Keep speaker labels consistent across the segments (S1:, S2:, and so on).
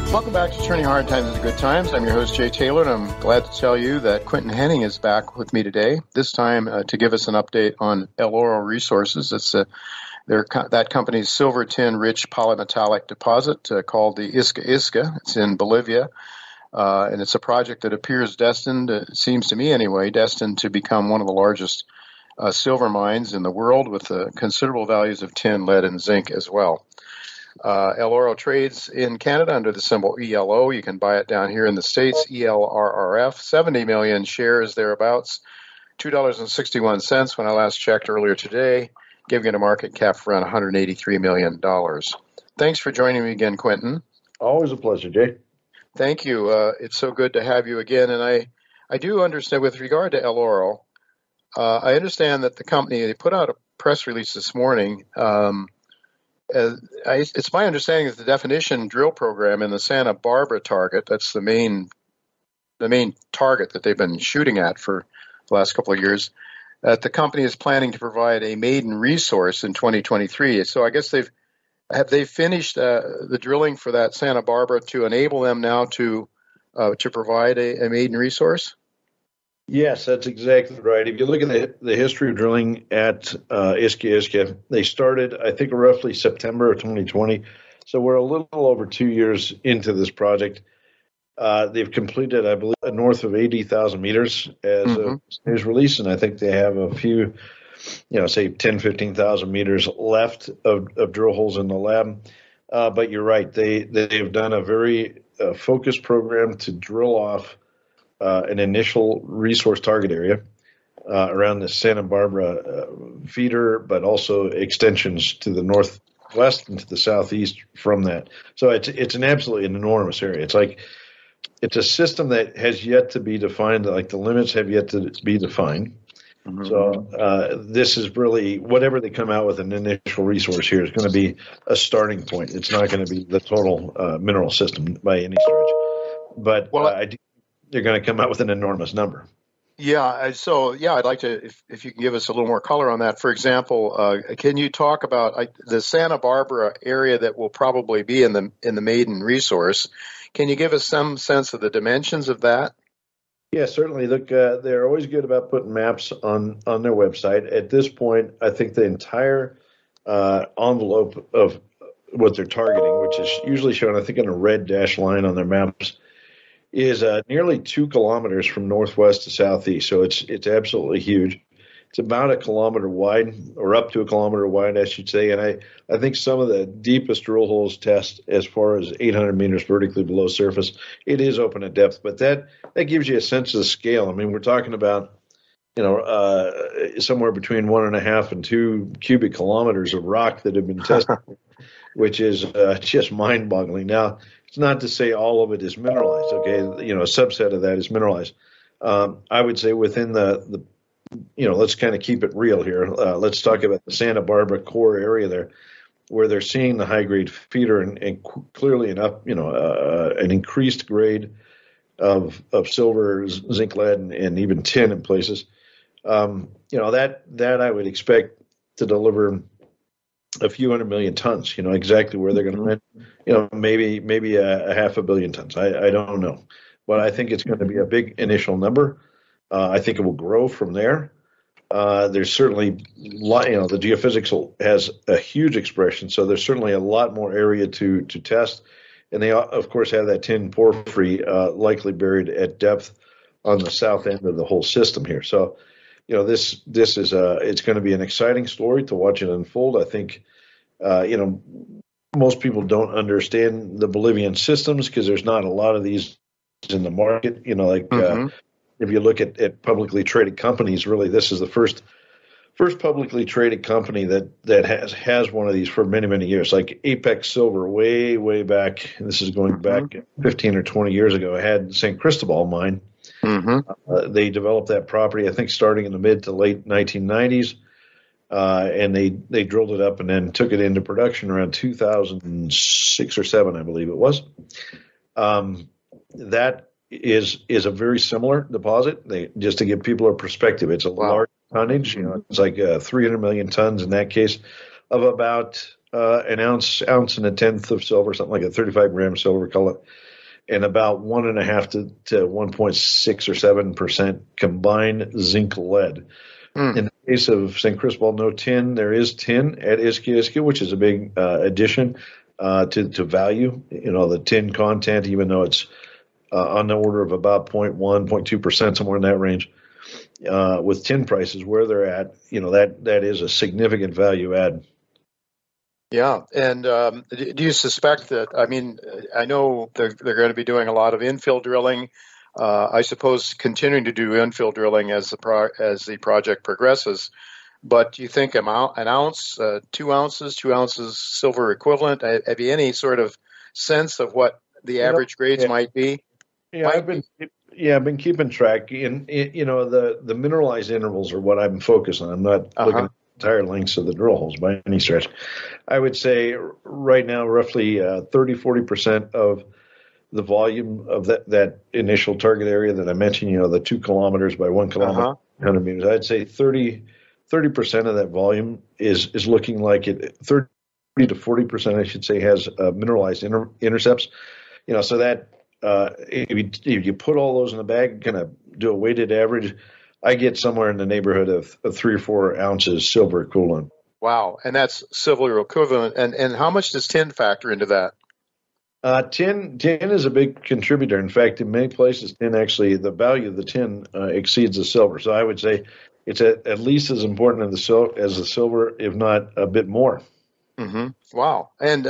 S1: Welcome back to Turning Hard Times into Good Times. I'm your host, Jay Taylor, and I'm glad to tell you that Quentin Henning is back with me today, this time to give us an update on El Oro Resources. It's that company's silver tin-rich polymetallic deposit called the Isca Isca. It's in Bolivia, and it's a project that appears destined, it seems to me anyway, destined to become one of the largest silver mines in the world with considerable values of tin, lead, and zinc as well. El Oro trades in Canada under the symbol ELO. You can buy it down here in the States, ELRRF, 70 million shares thereabouts, $2.61 when I last checked earlier today, giving it a market cap of around $183 million. Thanks for joining me again, Quentin.
S2: Always a pleasure, Jay.
S1: Thank you. It's so good to have you again. And I do understand, with regard to El Oro, I understand that the company, they put out a press release this morning. It's my understanding that the definition drill program in the Santa Barbara target, that's the main target that they've been shooting at for the last couple of years, that the company is planning to provide a maiden resource in 2023. So I guess they've finished the drilling for that Santa Barbara to enable them now to provide a maiden resource?
S2: Yes, that's exactly right. If you look at the history of drilling at Isca Isca, they started, I think, roughly September of 2020. So we're a little over 2 years into this project. They've completed, I believe, north of 80,000 meters as a news release, and I think they have a few, say 10, 15,000 meters left of drill holes in the lab. But you're right. They've done a very focused program to drill off an initial resource target area around the Santa Barbara feeder, but also extensions to the northwest and to the southeast from that. So it's an absolutely enormous area. It's a system that has yet to be defined, like the limits have yet to be defined. Mm-hmm. So this is really, whatever they come out with an initial resource here is going to be a starting point. It's not going to be the total mineral system by any stretch. But they're going to come out with an enormous number.
S1: Yeah. So, I'd like to, if you can give us a little more color on that. For example, can you talk about the Santa Barbara area that will probably be in the maiden resource? Can you give us some sense of the dimensions of that?
S2: Yeah, certainly. Look, they're always good about putting maps on their website. At this point, I think the entire envelope of what they're targeting, which is usually shown, I think, in a red dashed line on their maps, is nearly 2 kilometers from northwest to southeast. So it's absolutely huge. It's about 1 kilometer wide, or up to 1 kilometer wide, I should say. And I think some of the deepest drill holes test as far as 800 meters vertically below surface. It is open at depth, but that gives you a sense of the scale. I mean, we're talking about, somewhere between 1.5 and 2 cubic kilometers of rock that have been tested, which is just mind-boggling. Now, it's not to say all of it is mineralized, okay? A subset of that is mineralized. I would say within the let's kind of keep it real here. Let's talk about the Santa Barbara core area there, where they're seeing the high-grade feeder and clearly an increased grade of silver, zinc, lead, and even tin in places. That I would expect to deliver a few 100 million tons, exactly where they're going to rent, maybe a 500 million tons. I don't know, but I think it's going to be a big initial number. I think it will grow from there. There's certainly, the geophysics has a huge expression, so there's certainly a lot more area to test. And they, of course, have that tin porphyry likely buried at depth on the south end of the whole system here. So, this is it's going to be an exciting story to watch it unfold. I think, most people don't understand the Bolivian systems because there's not a lot of these in the market. If you look at publicly traded companies, really, this is the first publicly traded company that has one of these for many, many years. Like Apex Silver, way back, and this is going back 15 or 20 years ago, had St. Cristobal mine. They developed that property, I think, starting in the mid to late 1990s, and they drilled it up and then took it into production around 2006 or 7, I believe it was. That is a very similar deposit. Just to give people a perspective, it's a large tonnage. It's like 300 million tons in that case of about an ounce and a tenth of silver, something like a 35 gram silver, call it, and about 1.5 to 1.6 or 7% combined zinc lead. In the case of St. Cristobal, no tin. There is tin at Iskia Iskia, which is a big addition to value. The tin content, even though it's on the order of about 0.1, 0.2%, somewhere in that range. With tin prices where they're at, that is a significant value add.
S1: Yeah, and do you suspect that? I mean, I know they're going to be doing a lot of infill drilling. I suppose continuing to do infill drilling as the project progresses. But do you think an ounce, 2 ounces, 2 ounces silver equivalent? Have you any sort of sense of what the average grades might be?
S2: Yeah, I've been keeping track. The mineralized intervals are what I'm focused on. I'm not looking at the entire lengths of the drill holes by any stretch. I would say right now, roughly 30-40% of the volume of that initial target area that I mentioned, the 2 kilometers by 1 kilometer, 100 meters. I'd say 30% of that volume is looking like it. 30 to 40%, I should say, has mineralized intercepts. So that. If you put all those in the bag, kind of do a weighted average, I get somewhere in the neighborhood of 3 or 4 ounces silver equivalent.
S1: Wow, and that's silver equivalent. And how much does tin factor into that?
S2: Tin is a big contributor. In fact, in many places, tin actually, the value of the tin exceeds the silver. So I would say it's at least as important as the silver, if not a bit more.
S1: Mm-hmm. Wow. And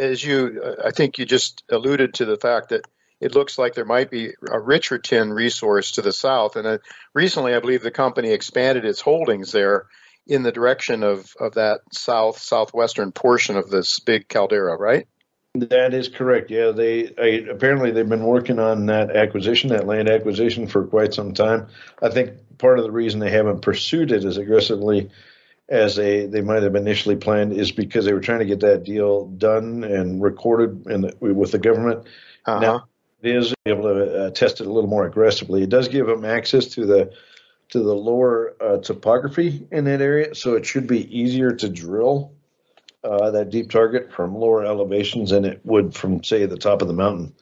S1: I think you just alluded to the fact that it looks like there might be a richer tin resource to the south. And recently, I believe the company expanded its holdings there in the direction of that southwestern portion of this big caldera, right?
S2: That is correct. Yeah, apparently they've been working on that land acquisition for quite some time. I think part of the reason they haven't pursued it as aggressively as they might have initially planned is because they were trying to get that deal done and recorded with the government. Now, it is able to test it a little more aggressively. It does give them access to the lower topography in that area, so it should be easier to drill that deep target from lower elevations than it would from, say, the top of the mountain.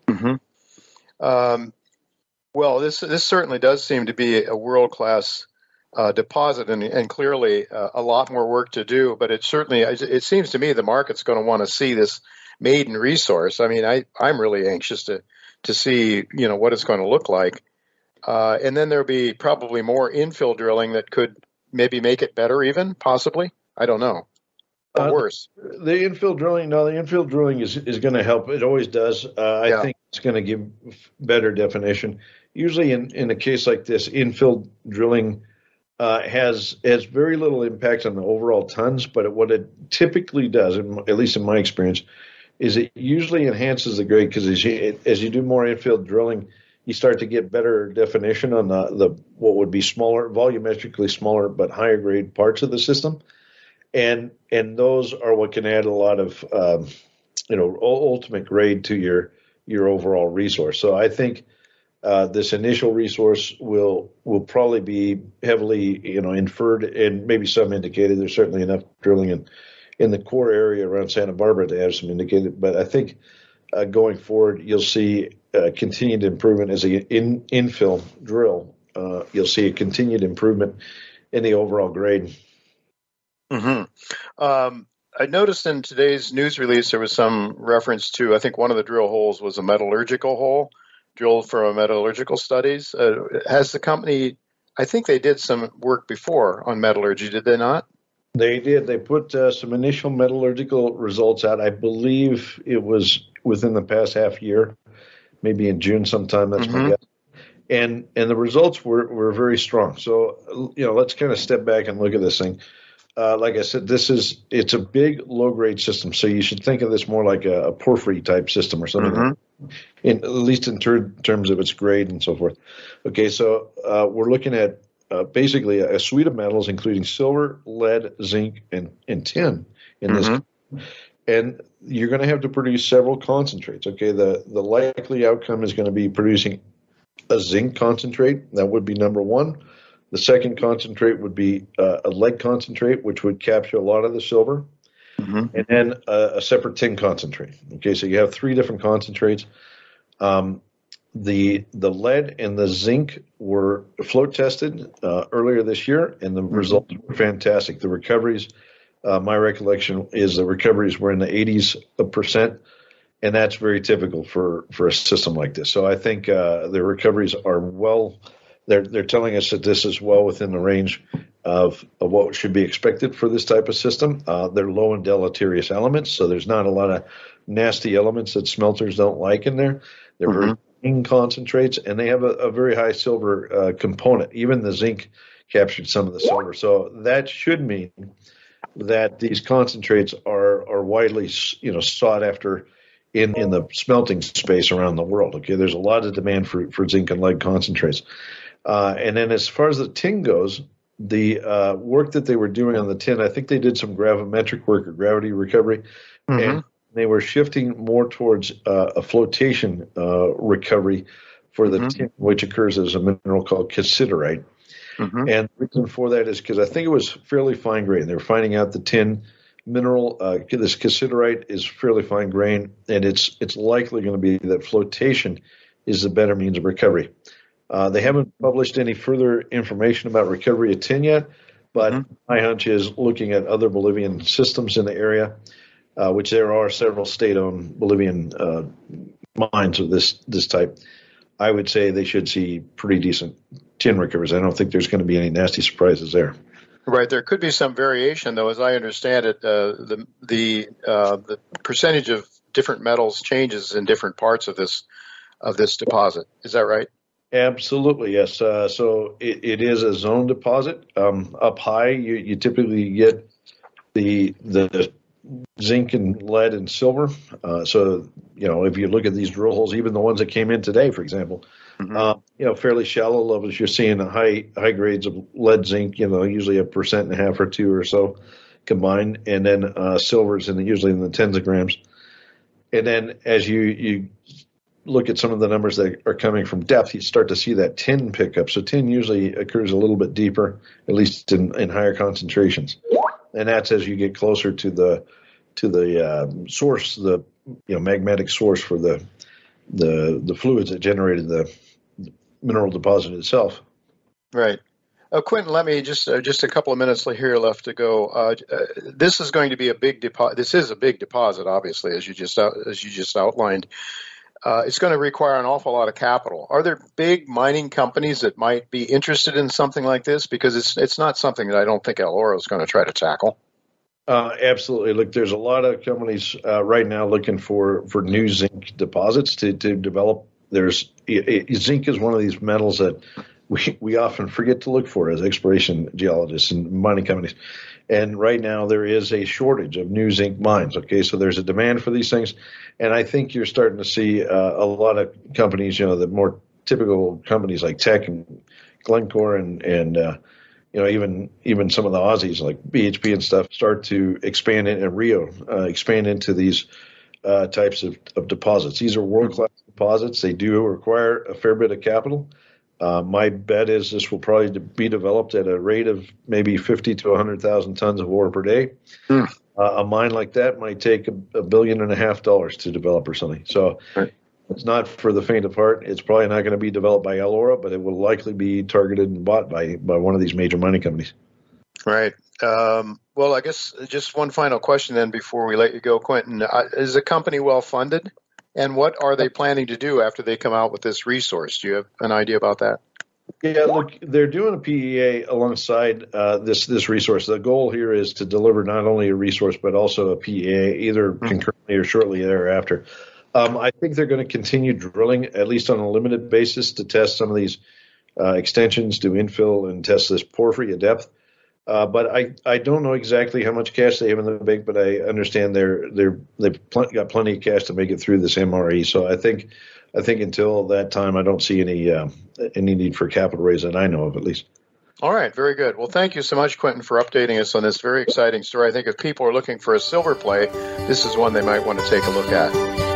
S1: Mm-hmm. Well, this certainly does seem to be a world-class deposit, and clearly a lot more work to do. But it seems to me the market's going to want to see this maiden resource. I mean, I'm really anxious to see, what it's going to look like. And then there'll be probably more infill drilling that could maybe make it better even, possibly. I don't know. Or worse.
S2: The infill drilling is going to help. It always does. I think it's going to give better definition. Usually in a case like this, infill drilling has very little impact on the overall tons, but what it typically does, at least in my experience, is it usually enhances the grade because as you do more infill drilling, you start to get better definition on the what would be smaller, volumetrically smaller but higher grade parts of the system, and those are what can add a lot of ultimate grade to your overall resource. So I think this initial resource will probably be heavily inferred and maybe some indicated. There's certainly enough drilling in the core area around Santa Barbara to have some indicated, but I think going forward you'll see continued improvement as the infill drill. You'll see a continued improvement in the overall grade.
S1: Mm-hmm. I noticed in today's news release there was some reference to, I think one of the drill holes was a metallurgical hole drilled for metallurgical studies. Has the company, I think they did some work before on metallurgy, did they not?
S2: They did. They put some initial metallurgical results out. I believe it was within the past half year, maybe in June sometime. That's my guess. And the results were very strong. So, let's kind of step back and look at this thing. Like I said, it's a big low grade system. So you should think of this more like a porphyry type system or something, at least in terms of its grade and so forth. Okay, so we're looking at basically a suite of metals, including silver, lead, zinc, and tin in this. And you're going to have to produce several concentrates. Okay, the likely outcome is going to be producing a zinc concentrate. That would be number one. The second concentrate would be a lead concentrate, which would capture a lot of the silver. and then a separate tin concentrate. Okay, so you have three different concentrates. The lead and the zinc were float tested earlier this year, and the results were fantastic. The recoveries, my recollection is the recoveries were in the 80%, and that's very typical for a system like this. So I think the recoveries are well. They're telling us that this is well within the range of what should be expected for this type of system. They're low in deleterious elements, so there's not a lot of nasty elements that smelters don't like in there. They're very clean concentrates, and they have a very high silver component. Even the zinc captured some of the silver. So that should mean that these concentrates are widely, sought after in the smelting space around the world. Okay, there's a lot of demand for zinc and lead concentrates. And then as far as the tin goes, the work that they were doing on the tin, I think they did some gravimetric work or gravity recovery, and they were shifting more towards a flotation recovery for the tin, which occurs as a mineral called cassiterite. And the reason for that is because I think it was fairly fine grain. They were finding out the tin mineral, this cassiterite, is fairly fine grain, and it's likely going to be that flotation is the better means of recovery. They haven't published any further information about recovery of tin yet, but my hunch is looking at other Bolivian systems in the area, which there are several state-owned Bolivian mines of this type. I would say they should see pretty decent tin recoveries. I don't think there's going to be any nasty surprises there.
S1: Right. There could be some variation, though, as I understand it. The percentage of different metals changes in different parts of this deposit. Is that right?
S2: Absolutely, yes. So it is a zone deposit. Up high, you typically get the zinc and lead and silver. So, if you look at these drill holes, even the ones that came in today, for example, fairly shallow levels, you're seeing high grades of lead, zinc, usually 1.5% or 2% or so combined, and then silvers usually in the tens of grams. And then as you look at some of the numbers that are coming from depth, you start to see that tin pickup. So tin usually occurs a little bit deeper, at least in higher concentrations, and that's as you get closer to the source, the magmatic source for the fluids that generated the mineral deposit itself.
S1: Right. Quentin, let me just a couple of minutes here left to go. This is going to be a big deposit. This is a big deposit, obviously, as you just outlined. It's going to require an awful lot of capital. Are there big mining companies that might be interested in something like this? Because it's not something that I don't think El Oro is going to try to tackle.
S2: Absolutely. Look, there's a lot of companies right now looking for new zinc deposits to develop. Zinc is one of these metals that we often forget to look for as exploration geologists and mining companies. And right now there is a shortage of new zinc mines. Okay, so there's a demand for these things, and I think you're starting to see a lot of companies, the more typical companies like Teck and Glencore and even some of the Aussies like BHP and stuff start to expand in, and Rio expand into these types of deposits. These are world-class deposits. They do require a fair bit of capital. My bet is this will probably be developed at a rate of maybe 50 to 100,000 tons of ore per day. A mine like that might take $1.5 billion to develop or something. So it's not for the faint of heart. It's probably not going to be developed by El Oro, but it will likely be targeted and bought by one of these major mining companies.
S1: Right. Well, I guess just one final question then before we let you go, Quentin. Is the company well funded? And what are they planning to do after they come out with this resource? Do you have an idea about that?
S2: Yeah, look, they're doing a PEA alongside this resource. The goal here is to deliver not only a resource, but also a PEA, either concurrently or shortly thereafter. I think they're going to continue drilling, at least on a limited basis, to test some of these extensions, to infill and test this porphyry at depth. But I don't know exactly how much cash they have in the bank, but I understand they've got plenty of cash to make it through this MRE. So I think until that time, I don't see any need for capital raise that I know of, at least.
S1: All right, very good. Well, thank you so much, Quentin, for updating us on this very exciting story. I think if people are looking for a silver play, this is one they might want to take a look at.